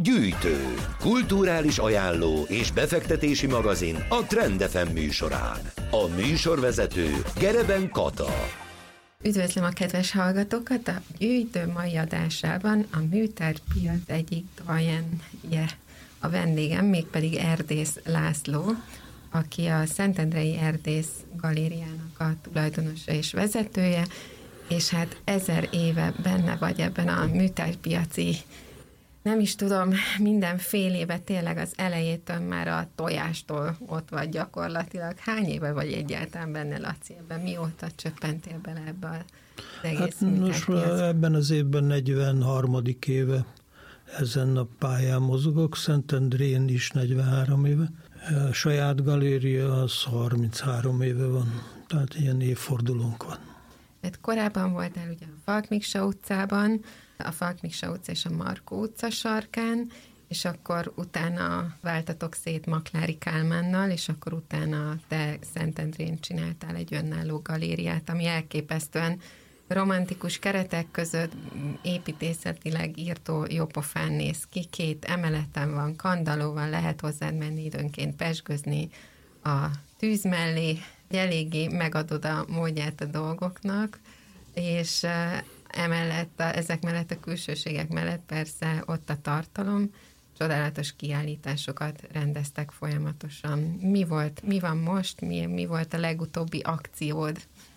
Gyűjtő, kulturális ajánló és befektetési magazin a Trend FM műsorán. A műsorvezető Gereben Kata. Üdvözlöm a kedves hallgatókat! A Gyűjtő mai adásában a műtárpiac egyik doyenje a vendégem, mégpedig Erdész László, aki a Szentendrei Erdész Galériának a tulajdonosa és vezetője, és hát 1000 éve benne vagy ebben a műtárpiaci, nem is tudom, minden fél éve tényleg az elejétől már a tojástól ott vagy gyakorlatilag. Hány éve vagy egyáltalán benne, Laci, ebben? Mióta csöppentél bele ebbe az egész műtárpiacba? Ebben az évben 43. éve ezen a pályán mozogok, Szentendrén is 43 éve. A saját galéria az 33 éve van, tehát ilyen évfordulónk van. Hát korábban voltál ugye a Falk Miksa utcában, a Falk Miksa utca és a Markó utca sarkán, és akkor utána váltatok szét Maklári Kálmánnal, és akkor utána te Szentendrén csináltál egy önálló galériát, ami elképesztően romantikus keretek között építészetileg írtó jópofán néz ki, 2 emeleten van, kandallóval, lehet hozzád menni időnként pezsgőzni a tűz mellé, eléggé megadod a módját a dolgoknak, és emellett, ezek mellett a külsőségek mellett persze ott a tartalom, csodálatos kiállításokat rendeztek folyamatosan. Mi van most? Mi volt a legutóbbi akciód?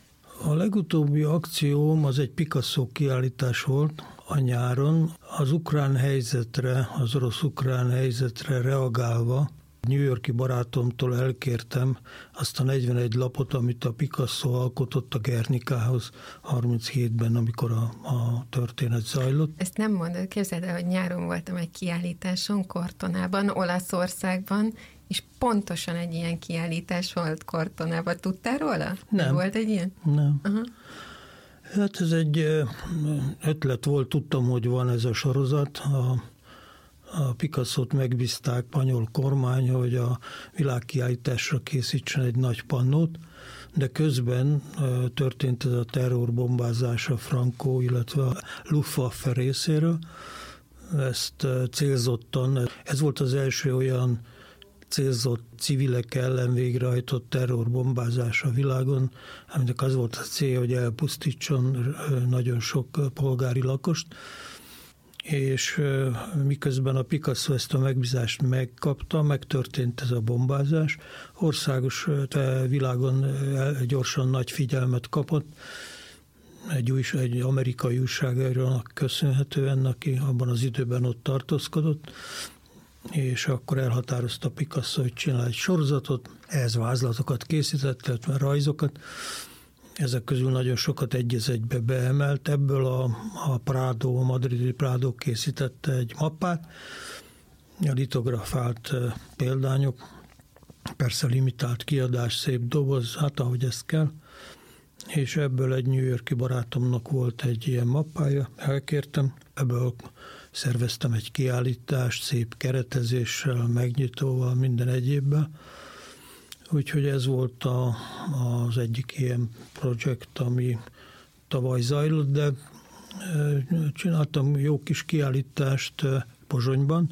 A legutóbbi akcióm az egy Picasso kiállítás volt a nyáron. Az ukrán helyzetre, az orosz-ukrán helyzetre reagálva New York-i barátomtól elkértem azt a 41 lapot, amit a Picasso alkotott a Guernicához 37-ben, amikor a történet zajlott. Ezt nem mondod, képzeld el, hogy nyáron voltam egy kiállításon Kortonában, Olaszországban, és pontosan egy ilyen kiállítás volt Kortonában. Tudtál róla? Nem. Volt egy ilyen? Nem. Aha. Hát ez egy ötlet volt, tudtam, hogy van ez a sorozat. A Picasso-t megbízták spanyol kormány, hogy a világkiállításra készítsen egy nagy pannót, de közben történt ez a terrorbombázás a Franco, illetve a Luftwaffe részéről. Ezt célzottan, ez volt az első olyan célzott civilek ellen végrehajtott terrorbombázás a világon, aminek az volt a célja, hogy elpusztítson nagyon sok polgári lakost, és miközben a Picasso ezt a megbízást megkapta, megtörtént ez a bombázás, országos világon gyorsan nagy figyelmet kapott, egy amerikai újságírónak köszönhetően, aki abban az időben ott tartózkodott, és akkor elhatározta Picasso, hogy csinál egy sorozatot, ehhez vázlatokat készített, illetve rajzokat. Ezek közül nagyon sokat egy az egybe beemelt. Ebből a madridi Prado készítette egy mappát, a litografált példányok, persze limitált kiadás, szép doboz, hát ahogy ezt kell, és ebből egy New York-i barátomnak volt egy ilyen mappája, elkértem, ebből szerveztem egy kiállítást, szép keretezéssel, megnyitóval, minden egyébben. Úgyhogy ez volt az egyik ilyen projekt, ami tavaly zajlott, de csináltam jó kis kiállítást Pozsonyban.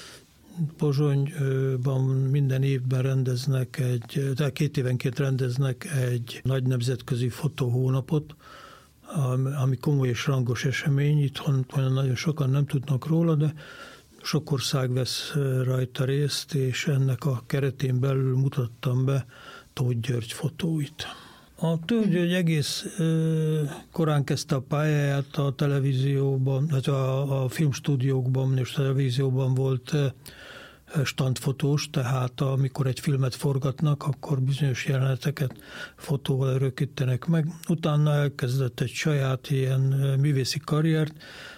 Pozsonyban minden évben rendeznek tehát 2 évenként rendeznek egy nagy nemzetközi fotóhónapot, ami komoly és rangos esemény. Itthon nagyon sokan nem tudnak róla, de sok ország vesz rajta részt, és ennek a keretén belül mutattam be Tóth György fotóit. A Tóth György egész korán kezdte a pályáját a televízióban, a filmstúdiókban és televízióban volt standfotós, tehát amikor egy filmet forgatnak, akkor bizonyos jeleneteket fotóval örökítenek meg. Utána elkezdett egy saját ilyen művészi karriert,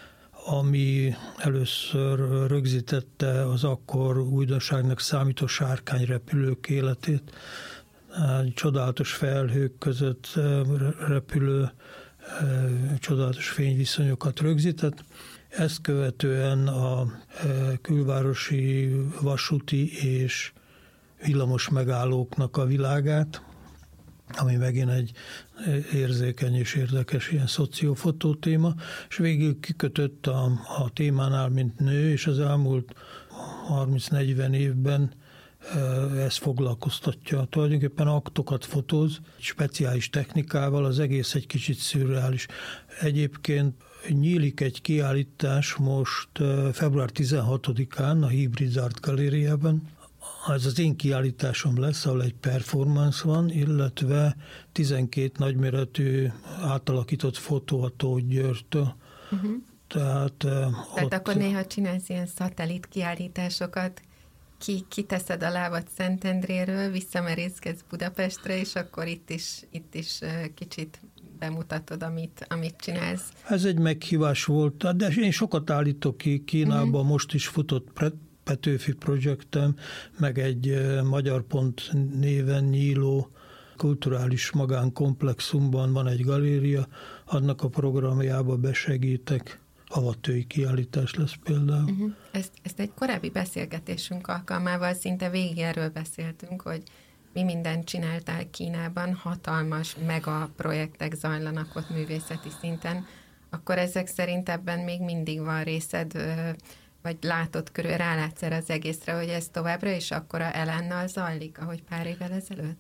ami először rögzítette az akkor újdonságnak számító sárkányrepülők életét. Csodálatos felhők között repülő, csodálatos fényviszonyokat rögzített. Ezt követően a külvárosi vasúti és villamos megállóknak a világát, ami megint egy érzékeny és érdekes ilyen szociofotó téma, és végül kikötött a témánál, mint nő, és az elmúlt 30-40 évben ez foglalkoztatja. Tulajdonképpen aktokat fotóz, speciális technikával, az egész egy kicsit szürreális. Egyébként nyílik egy kiállítás most február 16-án a Hybrid Art Galériában. Ez az én kiállításom lesz, ahol egy performance van, illetve 12 nagyméretű átalakított fotó a Tóth Györgytől. Uh-huh. Tehát akkor néha csinálsz ilyen szatellit kiállításokat, kiteszed a lábad Szentendréről, visszamerészkedsz Budapestre, és akkor itt is kicsit bemutatod, amit csinálsz. Ez egy meghívás volt, de én sokat állítok ki Kínában, most is futott Petőfi projektem, meg egy Magyar Pont néven nyíló kulturális magánkomplexumban van egy galéria, annak a programjába besegítek. Avatői kiállítás lesz például. Uh-huh. Ezt egy korábbi beszélgetésünk alkalmával szinte végig erről beszéltünk, hogy mi mindent csináltál Kínában, hatalmas mega projektek zajlanak ott művészeti szinten, akkor ezek szerint ebben még mindig van részed, vagy látod körül, rálátsz erre az egészre, hogy ez továbbra is akkora elánnal zajlik, ahogy pár évvel ezelőtt?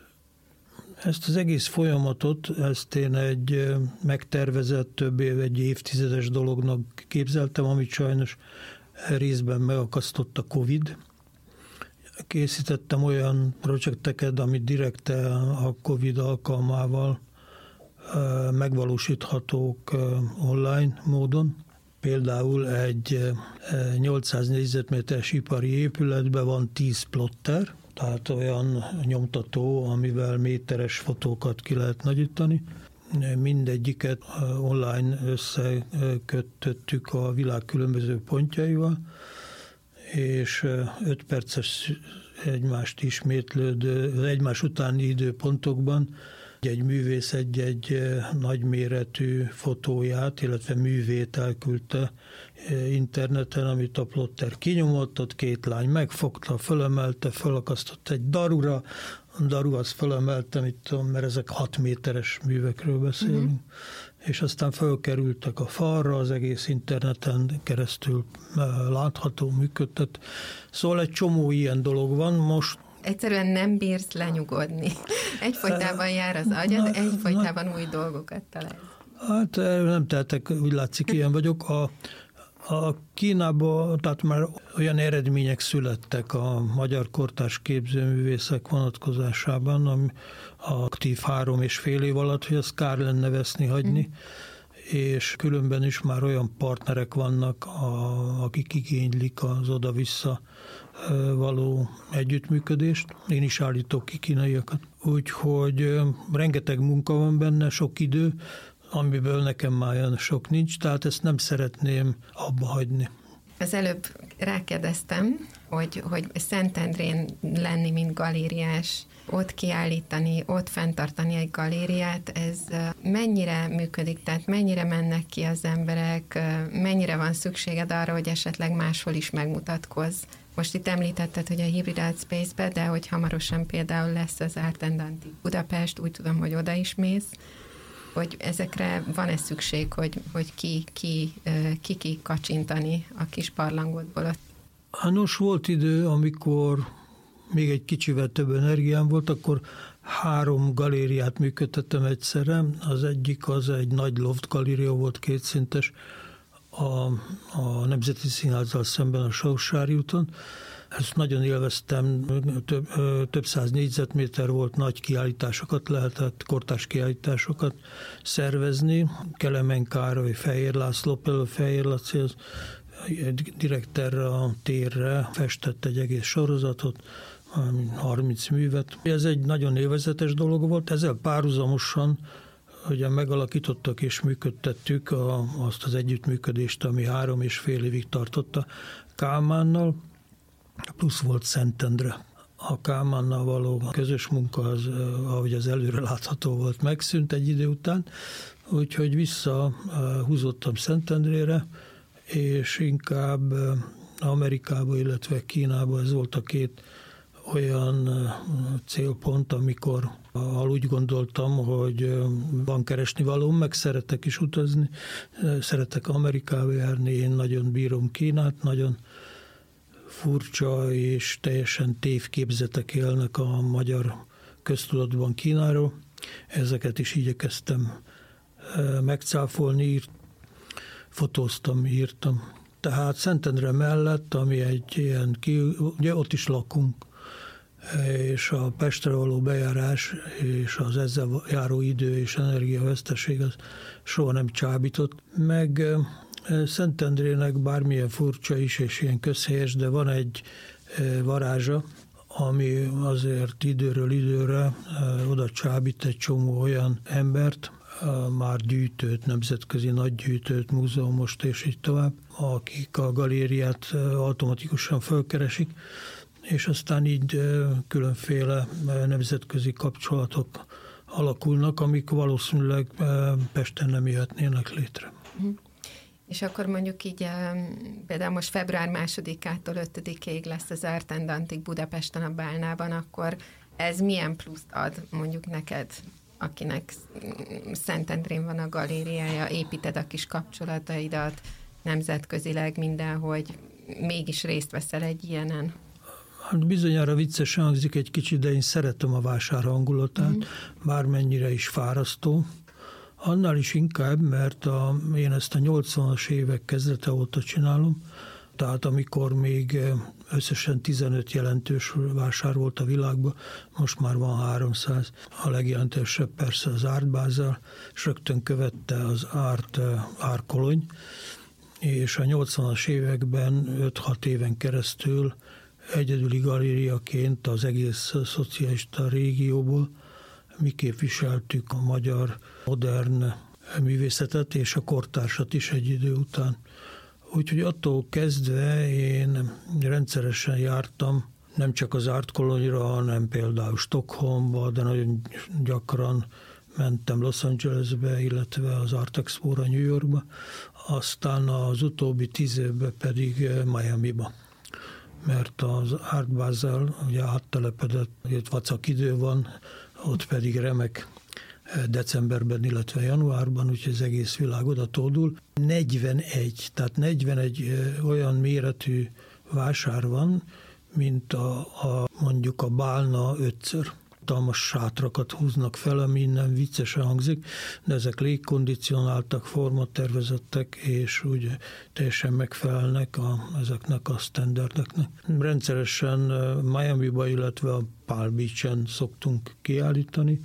Ezt az egész folyamatot, ezt én egy megtervezett egy évtizedes dolognak képzeltem, amit sajnos részben megakasztott a Covid. Készítettem olyan projekteket, amit direkte a Covid alkalmával megvalósíthatók online módon. Például egy 800 négyzetméteres ipari épületben van 10 plotter, tehát olyan nyomtató, amivel méteres fotókat ki lehet nagyítani. Mindegyiket online összekötöttük a világ különböző pontjaival, és 5 perces egymást ismétlődő, egymás utáni időpontokban egy művész egy nagyméretű fotóját, illetve művét elküldte interneten, amit a plotter kinyomott, ott 2 lány megfogta, fölemelte, fölakasztott egy darura, a daru az fölemelte, mert ezek 6 méteres művekről beszélünk, és aztán fölkerültek a falra, az egész interneten keresztül látható, működtet. Szóval egy csomó ilyen dolog van most. Egyszerűen nem bírsz lenyugodni. Egyfolytában jár az agyad, egyfolytában új dolgokat találsz. Hát nem tehetek, úgy látszik, ilyen vagyok. A Kínában, tehát már olyan eredmények születtek a magyar kortárs képzőművészek vonatkozásában, ami aktív 3,5 év alatt, hogy azt kár lenne veszni, hagyni, és különben is már olyan partnerek vannak, akik igénylik az oda-vissza való együttműködést. Én is állítok ki kínaiakat. Úgyhogy rengeteg munka van benne, sok idő, amiből nekem már olyan sok nincs, tehát ezt nem szeretném abba hagyni. Az előbb rákérdeztem, hogy Szentendrén lenni, mint galériás, ott kiállítani, ott fenntartani egy galériát, ez mennyire működik, tehát mennyire mennek ki az emberek, mennyire van szükséged arra, hogy esetleg máshol is megmutatkozz. Most itt említetted, hogy a Hybrid Art Space-be, de hogy hamarosan például lesz az Art and Antique Budapest, úgy tudom, hogy oda is mész, hogy ezekre van-e szükség, hogy ki kacsintani a kis parlangodból ott? Nos, volt idő, amikor még egy kicsivel több energiám volt, akkor 3 galériát működtettem egyszerre. Az egyik az egy nagy loft galéria volt, 2 szintes, a Nemzeti Színházzal szemben a Sausári úton. Ezt nagyon élveztem, több száz négyzetméter volt, nagy kiállításokat lehetett, kortárs kiállításokat szervezni. Kelemen Károly, Fehér László, például Fehér Laci, az direkt erre a térre festett egy egész sorozatot, 30 művet. Ez egy nagyon élvezetes dolog volt, ezzel párhuzamosan ugye megalakítottak és működtettük azt az együttműködést, ami 3,5 évig tartotta Kálmánnal, plusz volt Szentendre. A Kálmánnal való közös munka, az, ahogy az előre látható volt, megszűnt egy idő után, úgyhogy visszahúzottam Szentendrére, és inkább Amerikába, illetve Kínába ez volt a 2 olyan célpont, amikor Úgy gondoltam, hogy van keresnivalóm, meg szeretek is utazni, szeretek Amerikába járni, én nagyon bírom Kínát, nagyon furcsa és teljesen tévképzetek élnek a magyar köztudatban Kínáról. Ezeket is igyekeztem megcáfolni, fotóztam, írtam. Tehát Szentendre mellett, ami egy ilyen, ugye ott is lakunk, és a Pestre való bejárás és az ezzel járó idő és energiaveszteség az soha nem csábított. Meg Szentendrének bármilyen furcsa is és ilyen közhelyes, de van egy varázsa, ami azért időről időre oda csábít egy csomó olyan embert, már gyűjtőt, nemzetközi nagygyűjtőt, múzeumost és így tovább, akik a galériát automatikusan fölkeresik, és aztán így különféle nemzetközi kapcsolatok alakulnak, amik valószínűleg Pesten nem jöhetnének létre. És akkor mondjuk így, például most február 2-től 5-ig lesz az Artendantig Budapesten a Bálnában, akkor ez milyen pluszt ad mondjuk neked, akinek Szentendrén van a galériája, építed a kis kapcsolataidat nemzetközileg mindenhogy, mégis részt veszel egy ilyenen? Hát bizonyára viccesen hangzik egy kicsit, de én szeretem a vásár hangulatát, bármennyire is fárasztó. Annál is inkább, mert én ezt a 80-as évek kezdete óta csinálom, tehát amikor még összesen 15 jelentős vásár volt a világban, most már van 300. A legjelentősebb persze az Art Basel, és rögtön követte az Art Cologne, és a 80-as években 5-6 éven keresztül egyedüli galériaként az egész szocialista régióból mi képviseltük a magyar modern művészetet és a kortársat is egy idő után. Úgyhogy attól kezdve én rendszeresen jártam, nem csak az Art Cologne-ra, hanem például Stockholmba, de nagyon gyakran mentem Los Angelesbe, illetve az Art Expo-ra New Yorkba, aztán az utóbbi 10 évben pedig Miamiba. Mert az Art Basel ugye áttelepedett, itt vacak idő van, ott pedig remek decemberben, illetve januárban, úgyhogy az egész világ oda tódul. 41 olyan méretű vásár van, mint mondjuk a Bálna 5-ször. Hatalmas sátrakat húznak fel, ami innen viccesen hangzik, de ezek légkondicionáltak, formatervezettek, és úgy teljesen megfelelnek ezeknek a standardeknek. Rendszeresen Miami-ba, illetve a Palm Beach-en szoktunk kiállítani,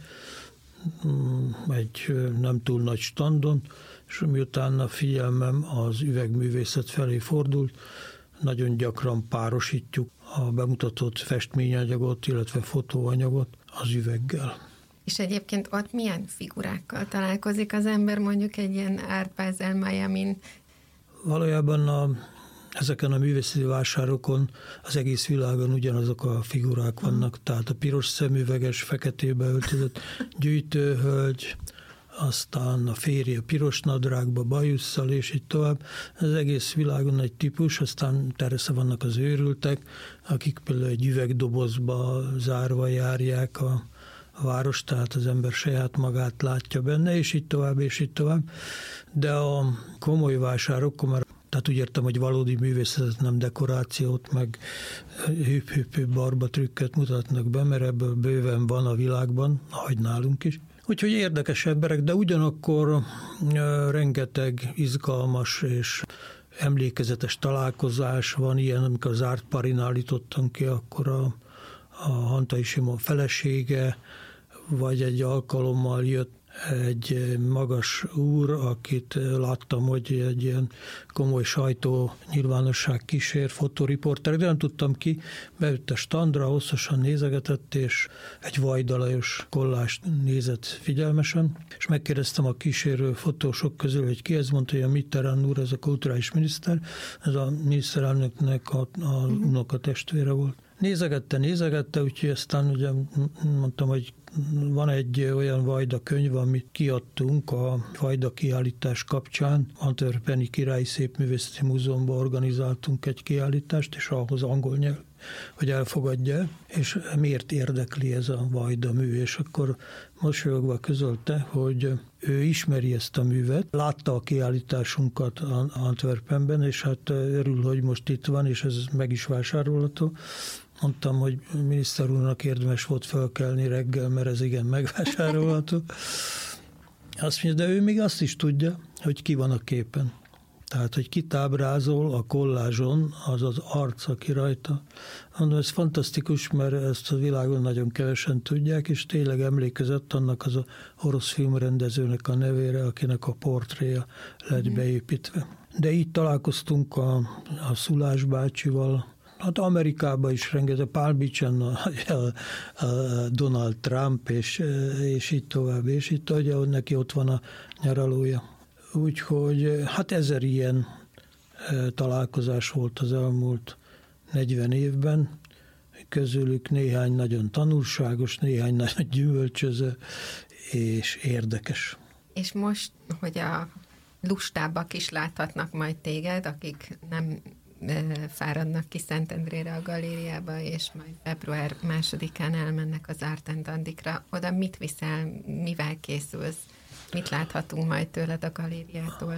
egy nem túl nagy standon, és miután a figyelmem az üvegművészet felé fordult, nagyon gyakran párosítjuk a bemutatott festményanyagot, illetve fotóanyagot az üveggel. És egyébként ott milyen figurákkal találkozik az ember mondjuk egy ilyen Art Basel Miamin? Valójában ezeken a művészeti vásárokon az egész világon ugyanazok a figurák vannak, tehát a piros szemüveges, feketébe öltözött gyűjtőhölgy, aztán a férje piros nadrágba, bajusszal, és így tovább. Az egész világon egy típus, aztán tersze vannak az őrültek, akik például egy üvegdobozba zárva járják a város, tehát az ember saját magát látja benne, és így tovább, és így tovább. De a komoly vásárok, tehát úgy értem, hogy valódi művészetet, nem dekorációt, meg hüpp-hüpp barba trükköt mutatnak be, mert ebből bőven van a világban, ahogy nálunk is. Úgyhogy érdekes emberek, de ugyanakkor rengeteg izgalmas és emlékezetes találkozás van, ilyen, amikor az Art Parin állítottam ki, akkor a Hantai Simon felesége, vagy egy alkalommal jött egy magas úr, akit láttam, hogy egy ilyen komoly sajtó nyilvánosság kísér, fotóriporter, de nem tudtam ki, beült a standra, hosszasan nézegetett, és egy Vajda Lajos kollást nézett figyelmesen, és megkérdeztem a kísérő fotósok közül, hogy ki ez, mondta, hogy a Mitterrand úr, ez a kulturális miniszter, ez a miniszterelnöknek az unokatestvére volt. Nézegette, úgyhogy aztán ugye mondtam, hogy van egy olyan Vajda könyv, amit kiadtunk a Vajda kiállítás kapcsán. Antwerpeni Királyi Szépművészeti Múzeumban organizáltunk egy kiállítást, és ahhoz angol nyelv hogy elfogadja, és miért érdekli ez a vajda mű, és akkor mosolyogva közölte, hogy ő ismeri ezt a művet, látta a kiállításunkat Antwerpenben, és hát örül, hogy most itt van, és ez meg is vásárolható. Mondtam, hogy miniszter úrnak érdemes volt felkelni reggel, mert ez igen megvásárolható. Azt mondja, de ő még azt is tudja, hogy ki van a képen. Tehát, hogy kit ábrázol a kollázson, az az arc, aki rajta. Mondom, ez fantasztikus, mert ezt a világon nagyon kevesen tudják, és tényleg emlékezett annak az a orosz filmrendezőnek a nevére, akinek a portréja lett beépítve. De így találkoztunk a Szulás bácsival. Hát Amerikában is rengeteg, Palm Beach-en a Donald Trump, és így tovább, és itt, ahogy neki ott van a nyaralója. Úgyhogy hát 1000 ilyen találkozás volt az elmúlt 40 évben, közülük néhány nagyon tanulságos, néhány nagyon gyümölcsöző és érdekes. És most, hogy a lustábbak is láthatnak majd téged, akik nem fáradnak ki Szentendrére a galériába, és majd február 2-án elmennek az Art and Dandikra. Oda mit viszel, mivel készülsz? Mit láthatunk majd tőled a galériától?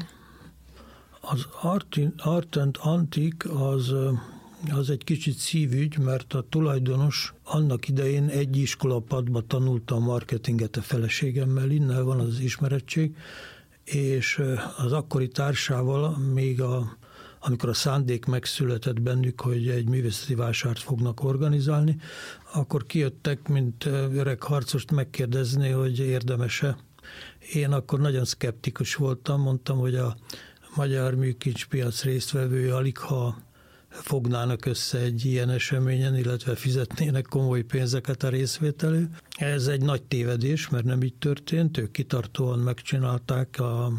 Az Art and Antique az egy kicsit szívügy, mert a tulajdonos annak idején egy iskolapadba tanulta a marketinget a feleségemmel, innen van az ismerettség, és az akkori társával még amikor a szándék megszületett bennük, hogy egy művészeti vásárt fognak organizálni, akkor kijöttek, mint öreg harcost megkérdezni, hogy érdemese. Én akkor nagyon szkeptikus voltam, mondtam, hogy a magyar műkincspiac résztvevői aligha fognának össze egy ilyen eseményen, illetve fizetnének komoly pénzeket a részvételő. Ez egy nagy tévedés, mert nem így történt, ők kitartóan megcsinálták a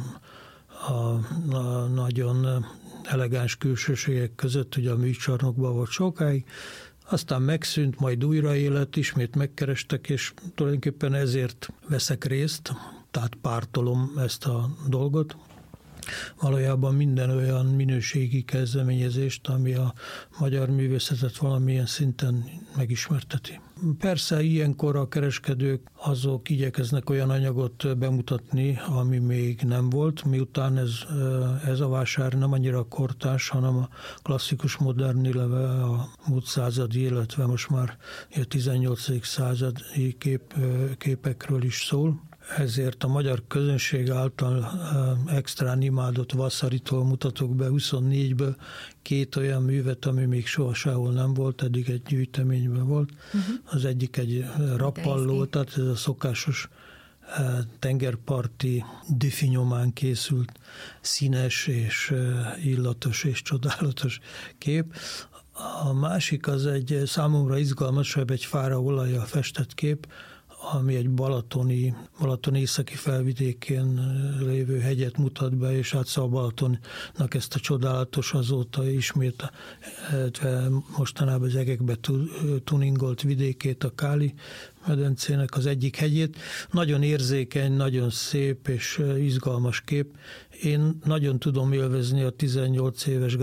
nagyon elegáns külsőségek között, ugye a műcsarnokban volt sokáig, aztán megszűnt, majd újraélet, ismét megkerestek, és tulajdonképpen ezért veszek részt, tehát pártolom ezt a dolgot. Valójában minden olyan minőségi kezdeményezést, ami a magyar művészetet valamilyen szinten megismerteti. Persze ilyenkor a kereskedők azok igyekeznek olyan anyagot bemutatni, ami még nem volt, miután ez a vásár nem annyira kortárs, hanem a klasszikus modern, illetve a múlt századi, illetve most már a 18. századi képekről is szól. Ezért a magyar közönség által extrán imádott Vassaritól mutatok be 24-ből 2 olyan művet, ami még soha sehol nem volt, eddig egy gyűjteményben volt. Az egyik egy rappalló, tehát ez a szokásos tengerparti diffinyomán készült színes és illatos és csodálatos kép. A másik az egy számomra izgalmasabb, egy fára olajjal festett kép, ami egy Balaton északi felvidékén lévő hegyet mutat be, és hát a Balatonnak ezt a csodálatos, azóta ismét mostanában az egekbe tuningolt vidékét, a Káli medencének az egyik hegyét. Nagyon érzékeny, nagyon szép és izgalmas kép. Én nagyon tudom élvezni a 18 éves